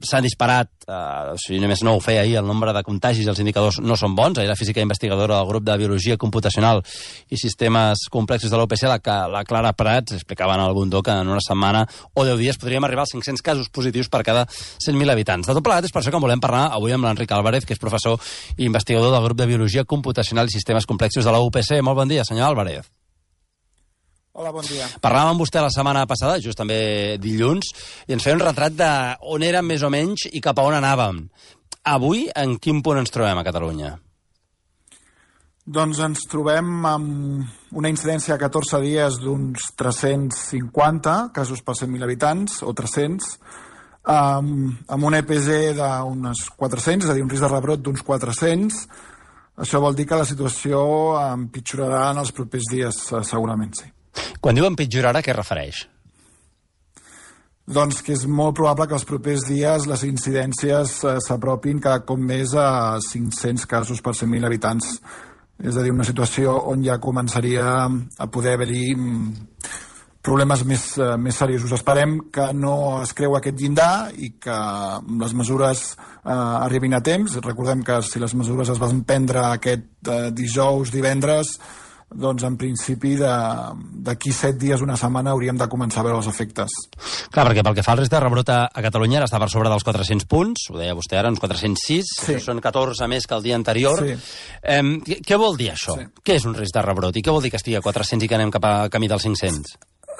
s'han disparat, si només no ho feia ahir, el nombre de contagis i els indicadors no són bons. Ahir la física investigadora del grup de Biologia Computacional i Sistemes Complexos de la UPC, la Clara Prats, explicava en el Bundó que en una setmana o 10 dies podríem arribar als 500 casos positius per cada 100.000 habitants. De tot plegat, és per això que en volem parlar avui amb l'Enric Álvarez, que és professor i investigador del grup de Biologia Computacional i Sistemes Complexos de la UPC. Molt bon dia, senyor Álvarez. Hola, bon dia. Parlàvem amb vostè la setmana passada, just també dilluns, i ens feia un retrat d'on érem més o menys i cap a on anàvem. Avui, en quin punt ens trobem a Catalunya? Doncs ens trobem amb una incidència a 14 dies d'uns 350 casos per 100.000 habitants, o 300, amb un EPG d'unes 400, és a dir, un risc de rebrot d'uns 400. Això vol dir que la situació empitjorarà en els propers dies, segurament, sí. Quan diu empitjorarà, a què es refereix? Doncs que és molt probable que els propers dies les incidències s'apropin cada cop més a 500 casos per 100.000 habitants. És a dir, una situació on ja començaria a poder haver-hi problemes més seriosos. Esperem que no es creu aquest llindar i que les mesures arribin a temps. Recordem que si les mesures es van prendre aquest dijous, divendres, doncs en principi d'aquí 7 dies, una setmana, hauríem de començar a veure els efectes. Clar, perquè pel que fa al risc de rebrot a Catalunya, ara està per sobre dels 400 punts, ho deia vostè ara, uns 406, sí. Són 14 més que el dia anterior. Sí. Què vol dir això? Sí. Què és un risc de rebrot? I què vol dir que estigui a 400 i que anem cap a camí dels 500?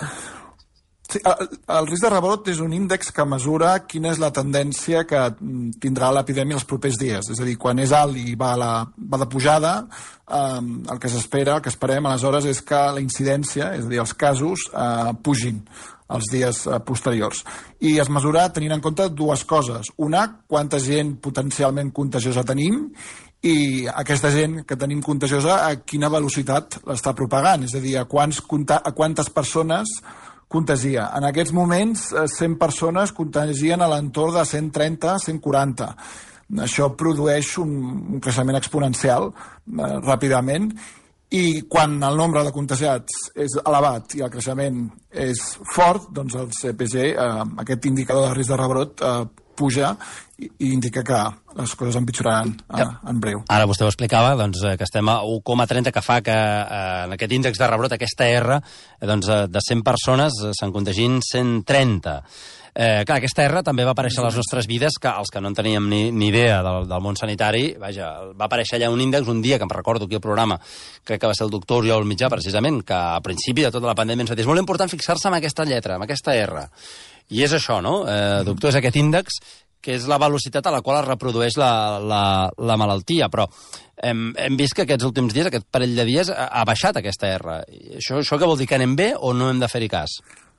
Sí, el risc de rebrot és un índex que mesura quina és la tendència que tindrà l'epidèmia els propers dies. És a dir, quan és alt i va de pujada, el que s'espera, el que esperem aleshores és que la incidència, és a dir, els casos, pugin els dies posteriors. I es mesura tenint en compte dues coses. Una, quanta gent potencialment contagiosa tenim, i aquesta gent que tenim contagiosa a quina velocitat l'està propagant. És a dir, a quantes persones contagia. En aquests moments, 100 persones contagien a l'entorn de 130, 140. Això produeix un creixement exponencial ràpidament, i quan el nombre de contagiats és elevat i el creixement és fort, doncs el CPG, aquest indicador de risc de rebrot, puja i indica que les coses empitjoraran en breu. Ara vostè ho explicava, doncs, que estem a 1,30, que fa que en aquest índex de rebrot, aquesta R, doncs, de 100 persones se'n contagin 130. Clar, aquesta R també va aparèixer a les nostres vides, que els que no en teníem ni idea del món sanitari, vaja, va aparèixer allà un índex un dia, que em recordo aquí al programa, crec que va ser el doctor Oriol Mitjà, precisament, que a principi de tota la pandèmia ens va dir, és molt important fixar-se en aquesta lletra, en aquesta R. I és això, no? Doctor, és aquest índex que és la velocitat a la qual es reprodueix la malaltia, però hem vist que aquests últims dies, aquest parell de dies, ha baixat aquesta R. Això què vol dir, que anem bé o no hem de fer-hi cas?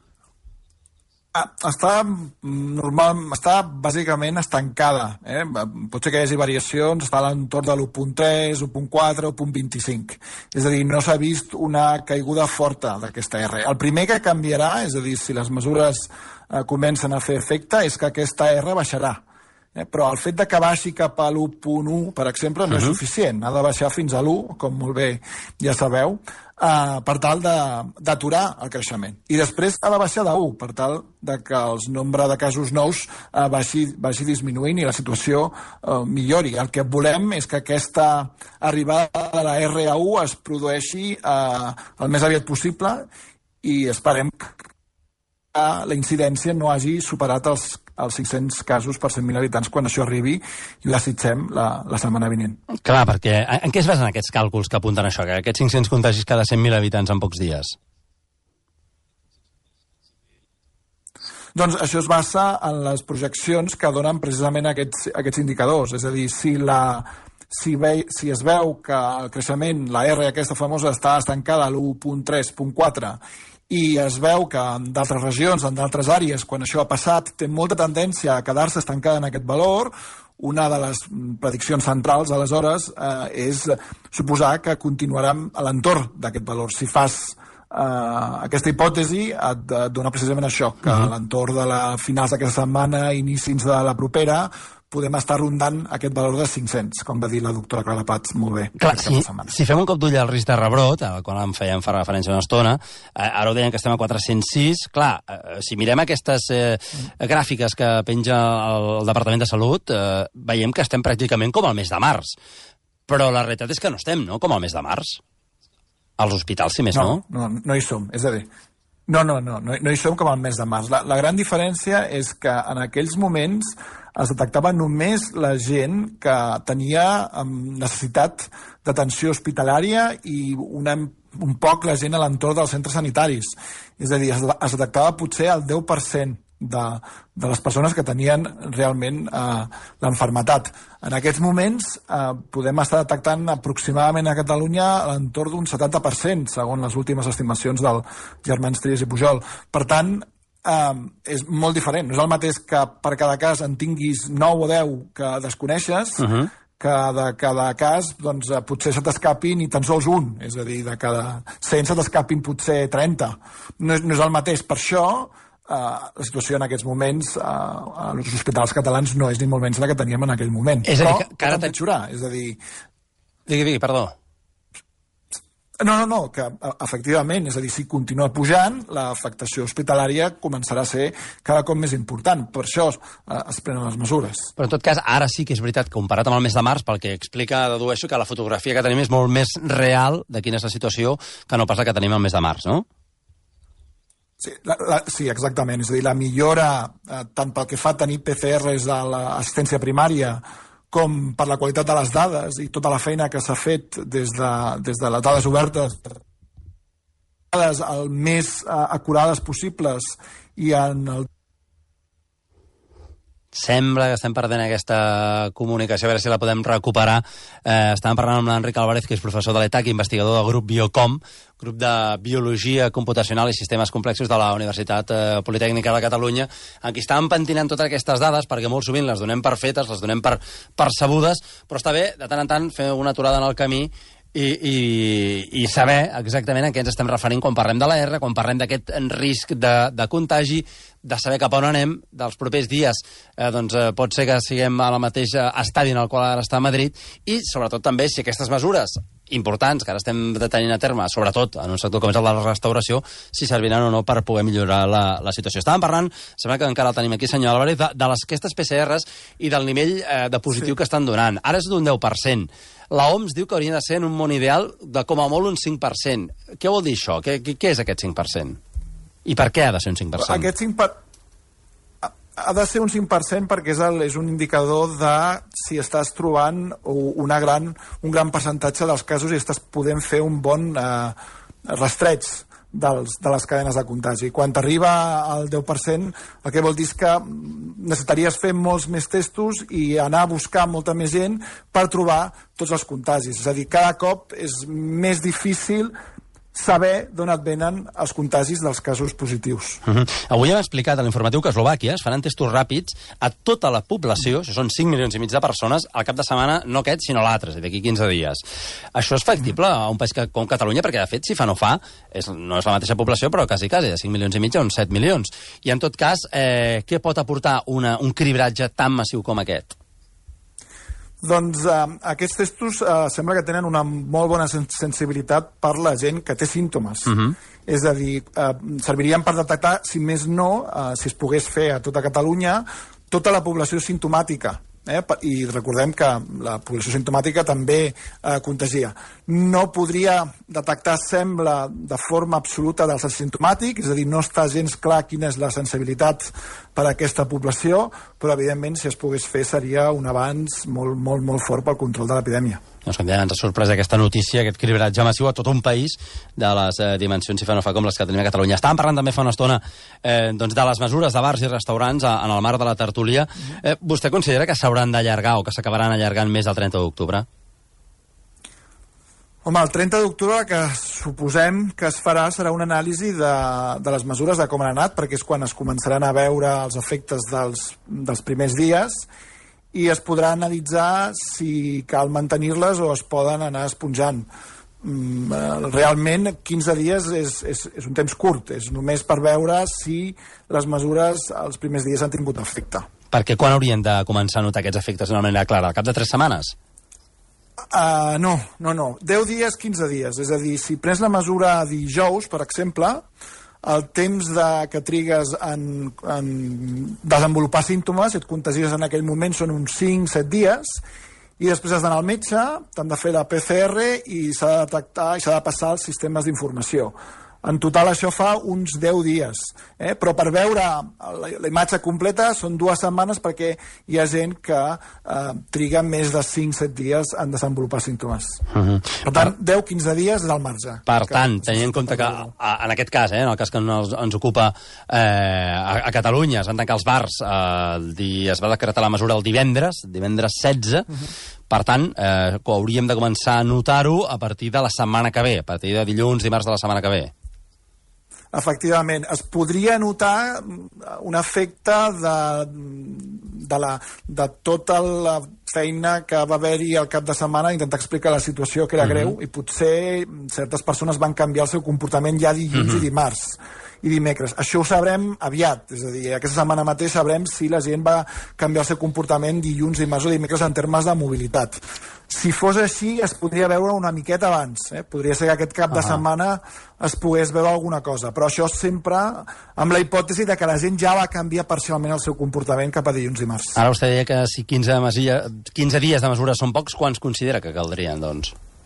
Està bàsicament estancada. Pot ser que hi hagi variacions, està a l'entorn de l'1.3, 1.4, 1.25. És a dir, no s'ha vist una caiguda forta d'aquesta R. El primer que canviarà, és a dir, si les mesures comencen a fer efecte, és que aquesta R baixarà. Però el fet de que baixi cap a l'1.1, per exemple, no és suficient. Ha de baixar fins a l'1, com molt bé ja sabeu, per tal d'aturar el creixement. I després ha de baixar de 1, per tal de que el nombre de casos nous vagi disminuint i la situació millori. El que volem és que aquesta arribada de la R a 1 es produeixi el més aviat possible, i esperem que la incidència no hagi superat els 500 casos per 100.000 habitants quan això arribi, i ho desitgem la setmana vinent. Clar, perquè en què es basen aquests càlculs que apunten això, que aquests 500 contagis cada 100.000 habitants en pocs dies? Doncs això es basa en les projeccions que donen precisament aquests indicadors. És a dir, si es veu que el creixement, la R aquesta famosa, està estancada a l'1.3, 1.4, i es veu que en d'altres regions, en d'altres àrees, quan això ha passat, té molta tendència a quedar-se estancada en aquest valor, una de les prediccions centrals, aleshores, és suposar que continuarem a l'entorn d'aquest valor. Si fas aquesta hipòtesi, et dona precisament això, que a l'entorn de finals d'aquesta setmana, inicis de la propera, podem estar rondant aquest valor de 500, com va dir la doctora Clara Pats molt bé. Clar, si fem un cop d'ull al risc de rebrot, al qual en fèiem referència una estona, ara ho deien que estem a 406, clar, si mirem aquestes gràfiques que penja el Departament de Salut, veiem que estem pràcticament com al mes de març. Però la realitat és que no estem, no?, com al mes de març. Als hospitals, si més no. No hi som, és a dir, no hi som com al mes de març. La gran diferència és que en aquells moments es detectava només la gent que tenia necessitat d'atenció hospitalària i un poc la gent a l'entorn dels centres sanitaris. És a dir, es detectava potser el 10% de les persones que tenien realment l'enfermetat. En aquests moments podem estar detectant aproximadament a Catalunya a l'entorn d'un 70%, segons les últimes estimacions del Germans Trias i Pujol. Per tant, és molt diferent. No és el mateix que per cada cas en tinguis 9 o 10 que desconeixes, que de cada cas doncs, potser se t'escapin ni tan sols un. És a dir, de cada 100 se t'escapin potser 30. No és el mateix. Per això la situació en aquests moments als hospitals catalans no és ni molt menys la que teníem en aquell moment. És a dir, que ara empitjorar. És a dir... Digui, perdó. No, que efectivament, és a dir, si continua pujant, l'afectació hospitalària començarà a ser cada cop més important. Per això es prenen les mesures. Però en tot cas, ara sí que és veritat, comparat amb el mes de març, pel que explica, dedueixo que la fotografia que tenim és molt més real de quina és la situació que no pas la que tenim el mes de març, no? Sí, exactament. És a dir, la millora, tant pel que fa a tenir PCRs a l'assistència primària, com per la qualitat de les dades i tota la feina que s'ha fet des de les dades obertes, dades el més acurades possibles i en el... Sembla que estem perdent aquesta comunicació, a veure si la podem recuperar. Estàvem parlant amb l'Enric Álvarez, que és professor de l'ETAC, investigador del grup Biocom, grup de Biologia Computacional i Sistemes Complexos de la Universitat Politècnica de Catalunya, en qui estàvem pentinant totes aquestes dades, perquè molt sovint les donem per fetes, les donem per sabudes, però està bé, de tant en tant, fer una aturada en el camí i saber exactament a què ens estem referint quan parlem de la R, quan parlem d'aquest risc de contagi, de saber cap on anem, dels propers dies pot ser que siguem a la mateixa estadi en el qual ara està Madrid, i sobretot també si aquestes mesures importants que ara estem detenint a terme, sobretot en un sector com és el de la restauració, si serviran o no per poder millorar la situació. Estàvem parlant, sembla que encara el tenim aquí, senyor Álvarez, d'aquestes PCRs i del nivell de positiu que estan donant. Ara és d'un 10%. La OMS diu que hauria de ser en un món ideal de com a molt un 5%. Què vol dir això? Què és aquest 5%? I per què ha de ser un 5%? Aquest 5% ha de ser un 5% perquè és un indicador de si estàs trobant un gran percentatge dels casos i estàs podent fer un bon rastreig de les cadenes de contagi. Quan t'arriba al 10%, el que vol dir és que necessitaries fer molts més testos i anar a buscar molta més gent per trobar tots els contagis. És a dir, cada cop és més difícil saber d'on et venen els contagis dels casos positius. Avui hem explicat a l'informatiu que a Eslovàquia es faran testos ràpids a tota la població, això són 5 milions i mig de persones, al cap de setmana, no aquest, sinó l'altre, d'aquí 15 dies. Això és factible a un país com Catalunya, perquè de fet, si fa no fa, no és la mateixa població, però quasi, de 5 milions i mig a uns 7 milions. I en tot cas, què pot aportar un cribratge tan massiu com aquest? Doncs aquests testos sembla que tenen una molt bona sensibilitat per la gent que té símptomes. És a dir, servirien per detectar, si més no, si es pogués fer a tota Catalunya, tota la població simptomàtica. I recordem que la població simptomàtica també contagia. No podria detectar, sembla, de forma absoluta dels asimptomàtics, és a dir, no està gens clar quina és la sensibilitat per a aquesta població, però evidentment si es pogués fer seria un avanç molt, molt, molt fort pel control de l'epidèmia. Doncs ens ha sorprès aquesta notícia, aquest cribratge massiu a tot un país de les dimensions, si fa no fa, com les que tenim a Catalunya. Estàvem parlant també fa una estona de les mesures de bars i restaurants en el marc de la tertúlia. Vostè considera que s'hauran d'allargar o que s'acabaran allargant més el 30 d'octubre? Home, el 30 d'octubre el que suposem que es farà serà una anàlisi de les mesures de com han anat, perquè és quan es començaran a veure els efectes dels primers dies i es podrà analitzar si cal mantenir-les o es poden anar esponjant. Realment 15 dies és un temps curt, és només per veure si les mesures els primers dies han tingut efecte. Perquè quan haurien de començar a notar aquests efectes d'una manera clara? Al cap de 3 setmanes? No. 10 dies, 15 dies. És a dir, si prens la mesura dijous, per exemple, el temps que trigues en desenvolupar símptomes, si et contagies en aquell moment, són uns 5-7 dies, i després has d'anar al metge, t'han de fer la PCR i s'ha de detectar i s'ha de passar als sistemes d'informació. En total això fa uns 10 dies, però per veure la imatge completa són 2 setmanes perquè hi ha gent que triga més de 5-7 dies en desenvolupar símptomes. Per tant, 10-15 dies és el marge. Per tant, tenint en compte que en aquest cas, en el cas que ens ocupa a Catalunya, es van tancar els bars, es va decretar la mesura el divendres 16, per tant, hauríem de començar a notar-ho a partir de la setmana que ve, a partir de dilluns, dimarts de la setmana que ve. Efectivament, es podria notar un efecte de tota la feina que va haver-hi al cap de setmana, intentar explicar la situació que era greu, i potser certes persones van canviar el seu comportament ja dilluns i dimarts i dimecres. Això ho sabrem aviat, és a dir, aquesta setmana mateix sabrem si la gent va canviar el seu comportament dilluns, dimarts o dimecres en termes de mobilitat. Si fos així, es podria veure una miqueta abans. Podria ser que aquest cap de setmana es pogués veure alguna cosa, però això sempre amb la hipòtesi de que la gent ja va canviar parcialment el seu comportament cap a dilluns i dimarts. Ara vostè deia que si 15 dies de mesures són pocs, quants considera que caldrien, doncs?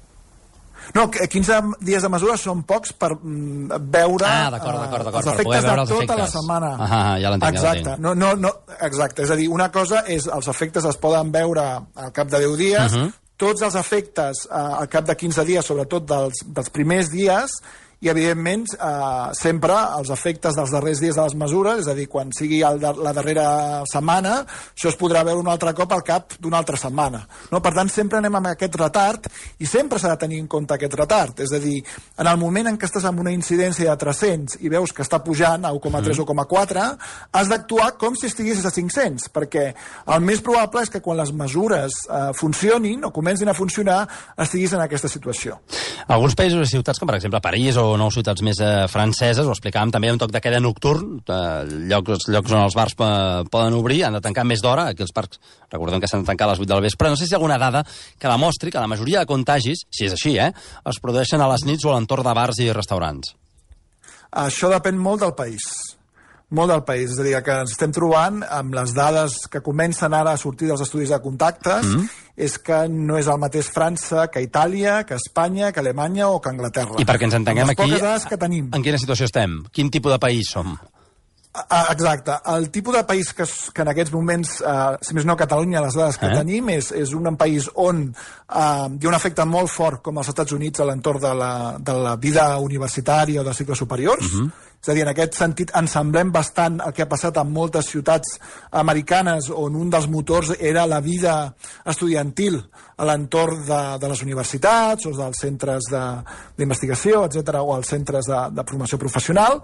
No, 15 dies de mesures són pocs per veure els efectes de tota la setmana. Ja l'entenc. Exacte. Exacte. És a dir, una cosa és els efectes es poden veure al cap de 10 dies, tots els efectes al cap de 15 dies, sobretot dels primers dies, i evidentment sempre els efectes dels darrers dies de les mesures, és a dir, quan sigui la darrera setmana, això es podrà veure un altre cop al cap d'una altra setmana. Per tant, sempre anem amb aquest retard i sempre s'ha de tenir en compte aquest retard. És a dir, en el moment en què estàs amb una incidència de 300 i veus que està pujant a 1,3 o 1,4, has d'actuar com si estiguessis a 500, perquè el més probable és que quan les mesures funcionin o comencin a funcionar estiguis en aquesta situació. Alguns països i ciutats, com per exemple París o nou ciutats més franceses, ho explicàvem també, un toc de queda nocturn, llocs on els bars poden obrir, han de tancar més d'hora, aquí els parcs recordem que s'han de tancar a les 8 del vespre. No sé si hi ha alguna dada que demostri que la majoria de contagis, si és així, es produeixen a les nits o a l'entorn de bars i restaurants. Això depèn molt del país. Molt del país, és a dir, que ens estem trobant amb les dades que comencen ara a sortir dels estudis de contactes, és que no és el mateix França que Itàlia, que Espanya, que Alemanya o que Anglaterra. I perquè ens entenguem aquí, que tenim. En quina situació estem? Quin tipus de país som? Exacte. El tipus de país que en aquests moments, si més no Catalunya, les dades que tenim, és un país on hi ha un efecte molt fort, com als Estats Units, a l'entorn de la vida universitària o de cicles superiors. És a dir, en aquest sentit, ens semblem bastant el que ha passat en moltes ciutats americanes on un dels motors era la estudiantil a l'entorn de les universitats o dels centres d'investigació, etc., o als centres de formació professional.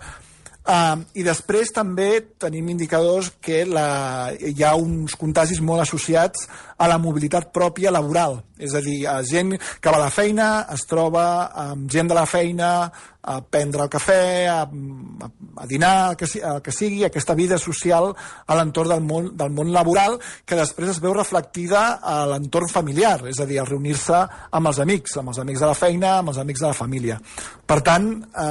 I després també tenim indicadors que hi ha uns contagis molt associats a la mobilitat pròpia laboral, és a dir, gent que va a la feina, es troba amb gent de la feina a prendre el cafè, a dinar, el que sigui, aquesta vida social a l'entorn del món laboral, que després es veu reflectida a l'entorn familiar, és a dir, al reunir-se amb els amics de la feina, amb els amics de la família. Per tant,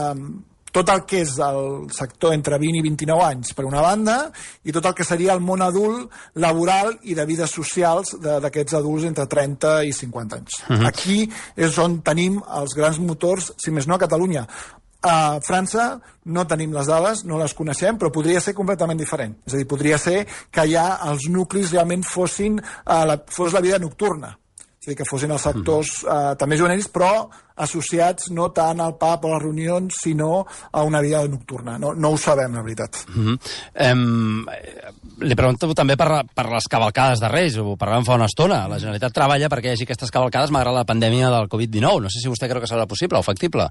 tot el que és el sector entre 20 i 29 anys, per una banda, i tot el que seria el món adult, laboral i de vides socials d'aquests adults entre 30 i 50 anys. Aquí és on tenim els grans motors, si més no a Catalunya. A França no tenim les dades, no les coneixem, però podria ser completament diferent. És a dir, podria ser que ja els nuclis realment fos la vida nocturna. És a dir, que fossin els sectors també juvenils, però associats no tant al pub o a les reunions, sinó a una vida nocturna. No ho sabem, la veritat. Li pregunto també per les cavalcades de Reis, ho parlàvem fa una estona. La Generalitat treballa perquè hi hagi aquestes cavalcades malgrat la pandèmia del Covid-19. No sé si vostè creu que serà possible o factible.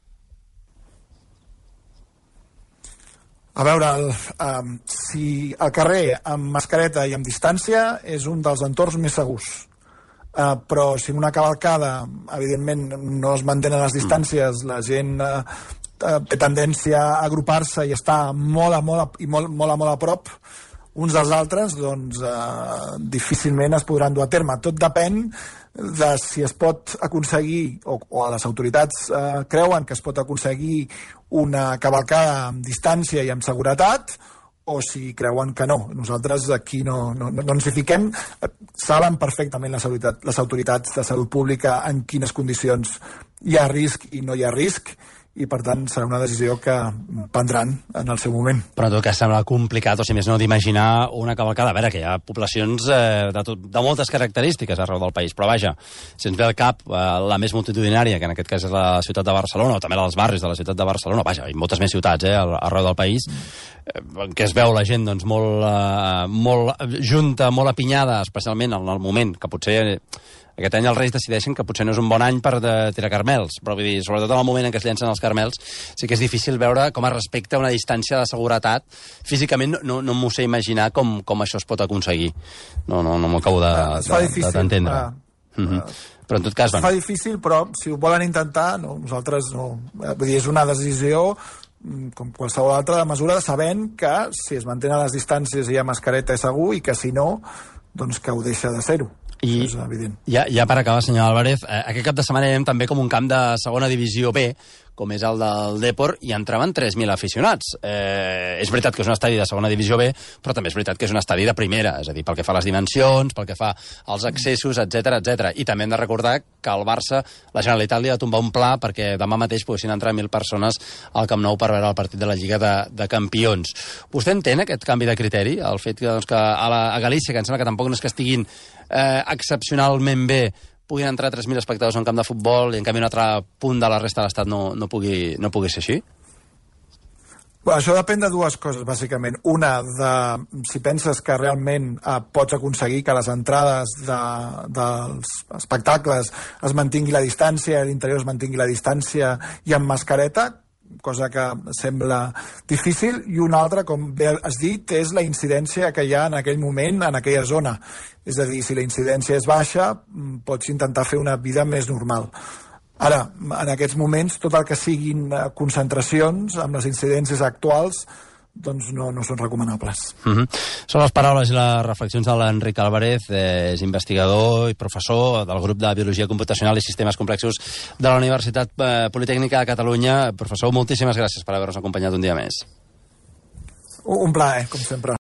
A veure, si al carrer amb mascareta i amb distància és un dels entorns més segurs. Però si en una cavalcada, evidentment, no es mantenen les distàncies, la gent té tendència a agrupar-se i estar molt a prop, uns dels altres, doncs difícilment es podran dur a terme. Tot depèn de si es pot aconseguir, o les autoritats creuen que es pot aconseguir una cavalcada amb distància i amb seguretat, o si creuen que no. Nosaltres aquí no ens hi fiquem. Saben perfectament les autoritats de salut pública en quines condicions hi ha risc i no hi ha risc, i per tant serà una decisió que prendran en el seu moment. Però en tot cas sembla complicat, o si més no, d'imaginar una cavalcada. A veure, que hi ha poblacions de moltes característiques arreu del país, però vaja, si ens ve al cap la més multitudinària, que en aquest cas és la ciutat de Barcelona, o també dels barris de la ciutat de Barcelona, vaja, i moltes més ciutats arreu del país, en què es veu la gent doncs, molt junta, molt apinyada, especialment en el moment que potser aquest any els Reis decideixen que potser no és un bon any per tirar carmels, però vull dir, sobretot en el moment en què es llencen els carmels, sí que és difícil veure com es respecta una distància de seguretat. Físicament no m'ho sé imaginar com això es pot aconseguir. No m'ho acabo d'entendre. Però en tot cas... Es fa difícil, però si ho volen intentar, nosaltres no. Vull dir, és una decisió com qualsevol altra mesura, sabent que si es mantenen les distàncies i hi ha mascareta és segur, i que si no, doncs que ho deixa de ser-ho. I és evident. Ja per acabar, senyor Álvarez, aquest cap de setmana anem també com un camp de segona divisió B, com és el del Depor, i entraven 3.000 aficionats. És veritat que és un estadi de segona divisió B, però també és veritat que és un estadi de primera, és a dir, pel que fa a les dimensions, pel que fa als accessos, etc. I també hem de recordar que al Barça la Generalitat li ha de tombar un pla perquè demà mateix poguessin entrar 1.000 persones al Camp Nou per veure el partit de la Lliga de Campions. Vostè entén aquest canvi de criteri? El fet que a Galícia, que em sembla que tampoc no és que estiguin excepcionalment bé, puguin entrar 3.000 espectadors a un camp de futbol i en canvi un altre punt de la resta de l'Estat no pugui ser així? Bueno, això depèn de dues coses, bàsicament. Una, de si penses que realment pots aconseguir que les entrades dels espectacles es mantingui la distància, a l'interior es mantingui la distància i amb mascareta, cosa que sembla difícil, i una altra, com bé has dit, és la incidència que hi ha en aquell moment, en aquella zona. És a dir, si la incidència és baixa, pots intentar fer una vida més normal. Ara, en aquests moments, tot el que siguin concentracions amb les incidències actuals doncs no són recomanables. Són les paraules i les reflexions de l'Enric Álvarez, és investigador i professor del grup de Biologia Computacional i Sistemes Complexos de la Universitat Politècnica de Catalunya. Professor, moltíssimes gràcies per haver-nos acompanyat un dia més. Un plaer, com sempre.